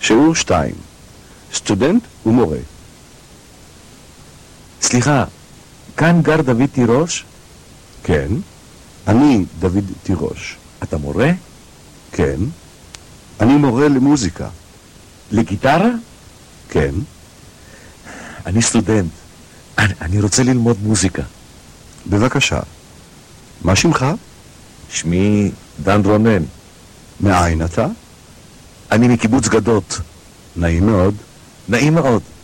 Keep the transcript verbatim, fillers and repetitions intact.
שיעור שתיים. סטודנט ומורה. סליחה, כאן גר דוד תירוש? כן. אני דוד תירוש. אתה מורה? כן. אני מורה למוזיקה. לגיטרה? כן. אני סטודנט. אני, אני רוצה ללמוד מוזיקה. בבקשה. מה שמך? שמי דן רונן. מאין אתה? אני מקיבוץ גדות. נעים מאוד. נעים מאוד.